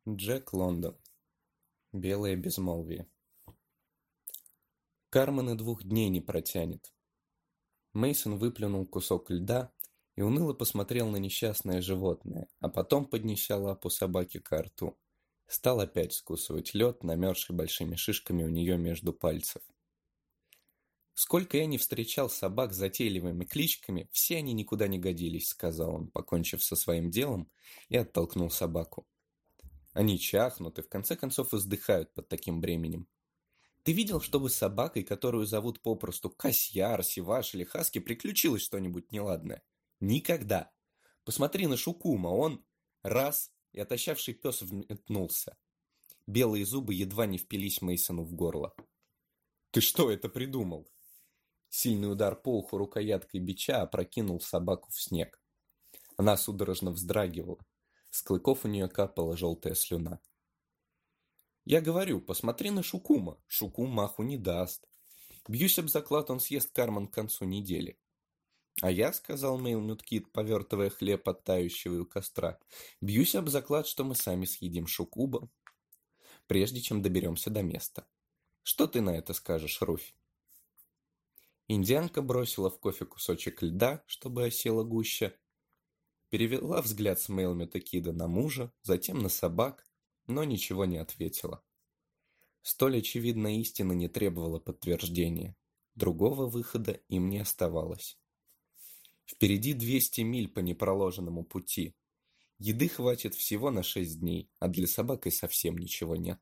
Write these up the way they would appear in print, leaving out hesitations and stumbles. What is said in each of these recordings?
Джек Лондон. Белое безмолвие. Кармен и 2 дней не протянет. Мейсон выплюнул кусок льда и уныло посмотрел на несчастное животное, а потом, поднеся лапу собаки ко рту, стал опять скусывать лед, намерзший большими шишками у нее между пальцев. «Сколько я не встречал собак с затейливыми кличками, все они никуда не годились», — сказал он, покончив со своим делом, и оттолкнул собаку. «Они чахнут и в конце концов издыхают под таким бременем. Ты видел, чтобы с собакой, которую зовут попросту Касьяр, Сиваш или Хаски, приключилось что-нибудь неладное? Никогда. Посмотри на Шукума, он раз, и отощавший пес взметнулся. Белые зубы едва не впились Мейсону в горло. Ты что это придумал?» Сильный удар по уху рукояткой бича опрокинул собаку в снег. Она судорожно вздрагивала. С клыков у нее капала желтая слюна. «Я говорю, посмотри на Шукума. Шукум маху не даст. Бьюсь об заклад, он съест Кармен к концу недели». «А я, — сказал Мейлмют Кид, повертывая хлеб от тающего у костра, — бьюсь об заклад, что мы сами съедим Шукуба, прежде чем доберемся до места. Что ты на это скажешь, Руфь?» Индианка бросила в кофе кусочек льда, чтобы осела гуща, перевела взгляд с Мейлмюта Кида на мужа, затем на собак, но ничего не ответила. Столь очевидная истина не требовала подтверждения. Другого выхода им не оставалось. Впереди 200 миль по непроложенному пути. Еды хватит всего на 6 дней, а для собак и совсем ничего нет.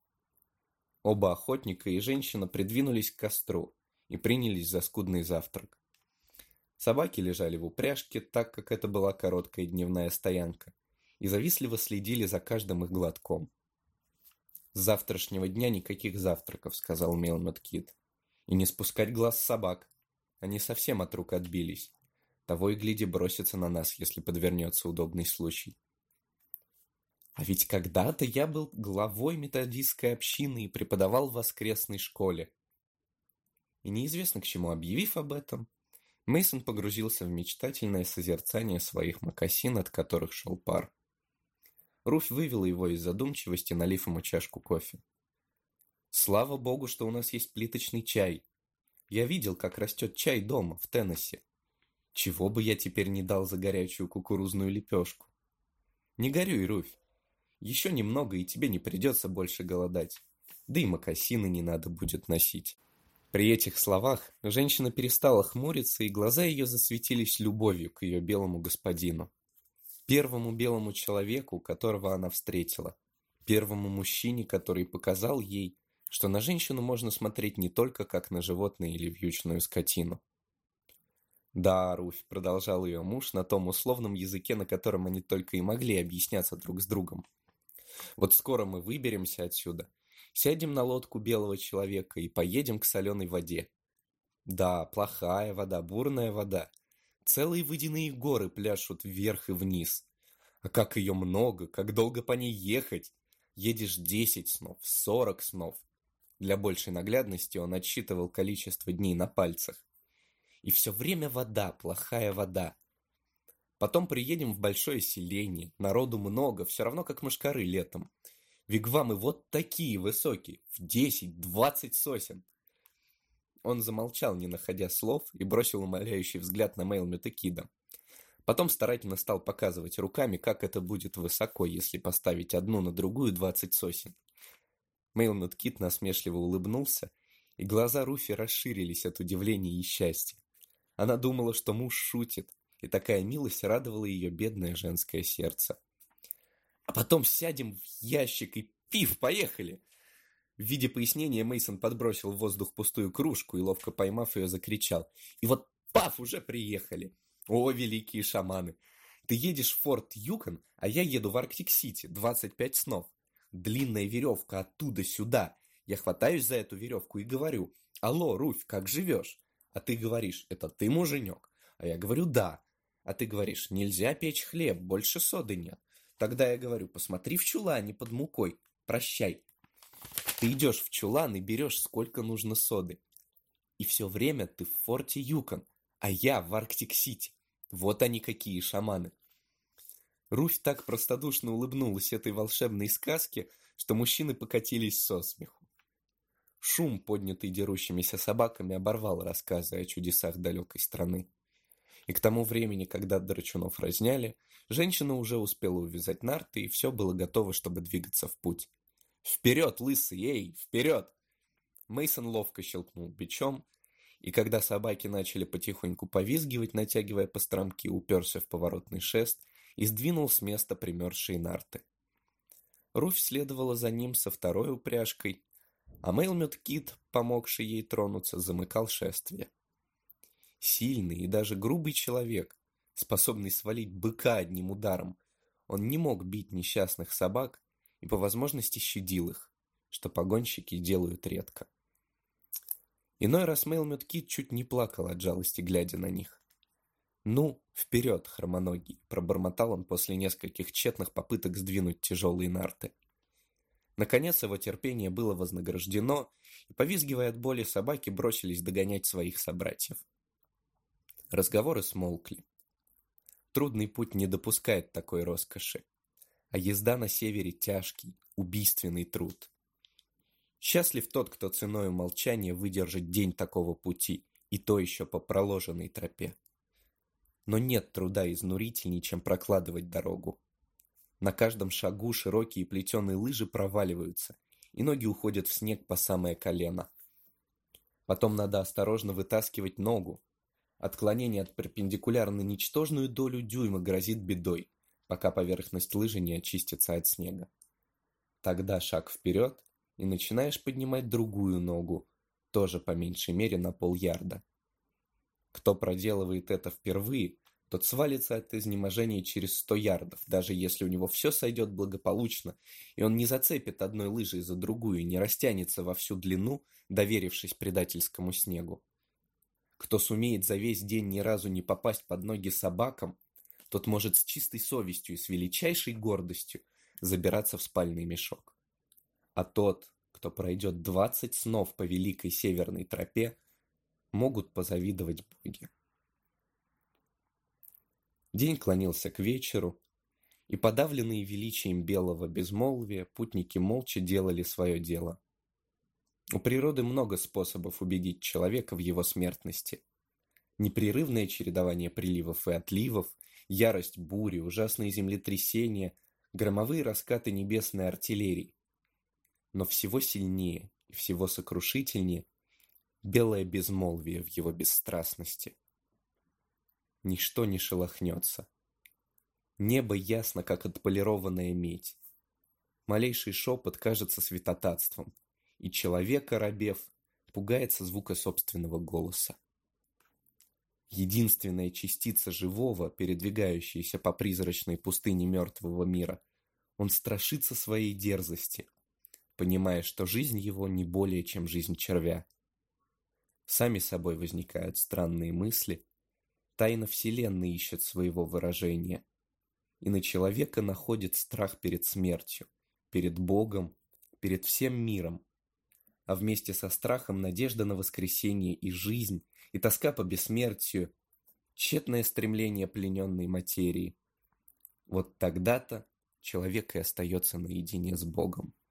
Оба охотника и женщина придвинулись к костру и принялись за скудный завтрак. Собаки лежали в упряжке, так как это была короткая дневная стоянка, и завистливо следили за каждым их глотком. «С завтрашнего дня никаких завтраков», — сказал Мейлмют Кид. «И не спускать глаз с собак. Они совсем от рук отбились. Того и гляди бросятся на нас, если подвернется удобный случай». «А ведь когда-то я был главой методистской общины и преподавал в воскресной школе». И неизвестно к чему объявив об этом, Мейсон погрузился в мечтательное созерцание своих мокасин, от которых шел пар. Руфь вывела его из задумчивости, налив ему чашку кофе. «Слава богу, что у нас есть плиточный чай. Я видел, как растет чай дома, в Теннесси. Чего бы я теперь не дал за горячую кукурузную лепешку? Не горюй, Руфь. Еще немного, и тебе не придется больше голодать. Да и мокасины не надо будет носить». При этих словах женщина перестала хмуриться, и глаза ее засветились любовью к ее белому господину. Первому белому человеку, которого она встретила. Первому мужчине, который показал ей, что на женщину можно смотреть не только как на животное или вьючную скотину. «Да, Руфь», — продолжал ее муж на том условном языке, на котором они только и могли объясняться друг с другом. «Вот скоро мы выберемся отсюда, сядем на лодку белого человека и поедем к соленой воде. Да, плохая вода, бурная вода. Целые водяные горы пляшут вверх и вниз. А как ее много, как долго по ней ехать? Едешь 10 снов, 40 снов». Для большей наглядности он отсчитывал количество дней на пальцах. И все время вода, плохая вода. Потом приедем в большое селение, народу много, все равно как мошкары летом. Вигвамы вот такие высокие, в 10-20 сосен. Он замолчал, не находя слов, и бросил умоляющий взгляд на Мейлмюта Кида. Потом старательно стал показывать руками, как это будет высоко, если поставить одну на другую 20 сосен. Мейлмют Кид насмешливо улыбнулся, и глаза Руфи расширились от удивления и счастья. Она думала, что муж шутит, и такая милость радовала ее бедное женское сердце. «А потом сядем в ящик и пив, поехали!» В виде пояснения Мейсон подбросил в воздух пустую кружку и, ловко поймав ее, закричал. «И вот паф, уже приехали! О, великие шаманы! Ты едешь в Форт Юкон, а я еду в Арктик-Сити, 25 снов. Длинная веревка оттуда сюда. Я хватаюсь за эту веревку и говорю: алло, Руфь, как живешь? А ты говоришь: это ты муженек? А я говорю: да. А ты говоришь: нельзя печь хлеб, больше соды нет. Тогда я говорю: посмотри в чулане под мукой, прощай. Ты идешь в чулан и берешь сколько нужно соды. И все время ты в форте Юкон, а я в Арктик-Сити. Вот они какие шаманы. Руфь так простодушно улыбнулась этой волшебной сказке, что мужчины покатились со смеху. Шум, поднятый дерущимися собаками, оборвал рассказы о чудесах далекой страны. И к тому времени, когда драчунов разняли, женщина уже успела увязать нарты, и все было готово, чтобы двигаться в путь. «Вперед, лысый, эй, вперед!» Мейсон ловко щелкнул бичом, и когда собаки начали потихоньку повизгивать, натягивая постромки, уперся в поворотный шест и сдвинул с места примерзшие нарты. Руфь следовала за ним со второй упряжкой, а Мейлмют Кид, помогший ей тронуться, замыкал шествие. Сильный и даже грубый человек, способный свалить быка одним ударом, он не мог бить несчастных собак и по возможности щадил их, что погонщики делают редко. Иной раз Мейлмют Кид чуть не плакал от жалости, глядя на них. «Ну, вперед, хромоногий!» – пробормотал он после нескольких тщетных попыток сдвинуть тяжелые нарты. Наконец его терпение было вознаграждено, и, повизгивая от боли, собаки бросились догонять своих собратьев. Разговоры смолкли. Трудный путь не допускает такой роскоши, а езда на севере тяжкий, убийственный труд. Счастлив тот, кто ценою молчания выдержит день такого пути, и то еще по проложенной тропе. Но нет труда изнурительней, чем прокладывать дорогу. На каждом шагу широкие плетеные лыжи проваливаются, и ноги уходят в снег по самое колено. Потом надо осторожно вытаскивать ногу. Отклонение от перпендикуляра на ничтожную долю дюйма грозит бедой, пока поверхность лыжи не очистится от снега. Тогда шаг вперед, и начинаешь поднимать другую ногу, тоже по меньшей мере на полярда. Кто проделывает это впервые, тот свалится от изнеможения через 100 ярдов, даже если у него все сойдет благополучно, и он не зацепит одной лыжей за другую, не растянется во всю длину, доверившись предательскому снегу. Кто сумеет за весь день ни разу не попасть под ноги собакам, тот может с чистой совестью и с величайшей гордостью забираться в спальный мешок. А тот, кто пройдет 20 снов по великой северной тропе, могут позавидовать боги. День клонился к вечеру, и, подавленные величием белого безмолвия, путники молча делали свое дело. У природы много способов убедить человека в его смертности. Непрерывное чередование приливов и отливов, ярость бури, ужасные землетрясения, громовые раскаты небесной артиллерии. Но всего сильнее и всего сокрушительнее белое безмолвие в его бесстрастности. Ничто не шелохнется. Небо ясно, как отполированная медь. Малейший шепот кажется святотатством, и человек, оробев, пугается звука собственного голоса. Единственная частица живого, передвигающаяся по призрачной пустыне мертвого мира, он страшится своей дерзости, понимая, что жизнь его не более, чем жизнь червя. Сами собой возникают странные мысли, тайна Вселенной ищет своего выражения, и на человека находит страх перед смертью, перед Богом, перед всем миром, а вместе со страхом надежда на воскресение и жизнь, и тоска по бессмертию, тщетное стремление плененной материи. Вот тогда-то человек и остается наедине с Богом.